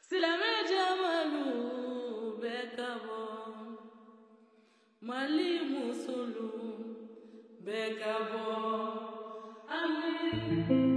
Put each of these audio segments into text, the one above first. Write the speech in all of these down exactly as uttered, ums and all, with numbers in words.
Silame Jamalu Bekabo Mali Musulu Bekabo Amen.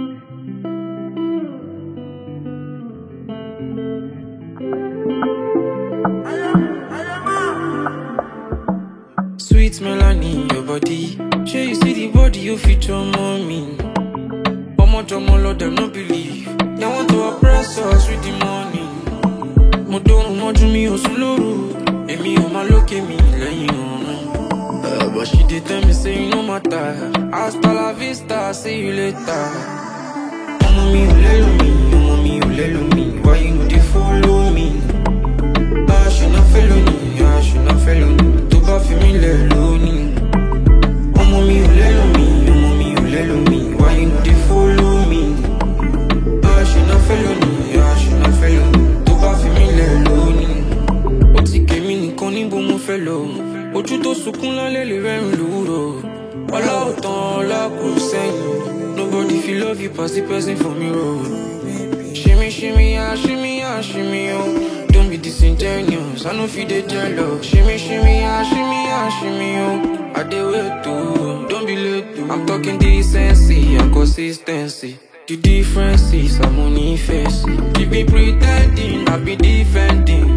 Sweet Melanie, your body. Sure you see the body you feature mommy. Omo jomo Lord them no believe. They want to oppress us with the money. Mo don't mo do me osuluru. Emi o ma look at me lẹ́yìn ọ̀run. Uh, but she did tell me say you no matter. Hasta la vista, see you later. Omo mi ò lè lò mí, omo mi ò lè lò mí. Why you no dey follow me? Ah, she not follow me, ah, she not follow me. Tó bá fi mí lẹ̀ lónìí. Omo mi ò lè lò mí, omo mi ò lè lò mí. Why you no dey follow me? Ah, she not follow me, ah, she not follow me. Tó bá fi mí lẹ̀ lónìí. Ó ti kémi nìkan níbo mo fẹ́ lọ. Ojú tó sunkún lálẹ́ lè rẹ́rìn lówùrọ̀. Ọlá ò tán, ọlá kù sẹ́yìn. Nobody feel love you pass the person for me road. Shimmy, shimmy, ah, shimmy, ah, shimmy, oh. Don't be disingenuous, I know feel they jealous. Shimmy, shimmy, ah, shimmy, ah, shimmy, oh. I dey wait too, don't be late too. I'm talking decency and consistency. The difference is I'm only facing. Keep me pretending, I be defending.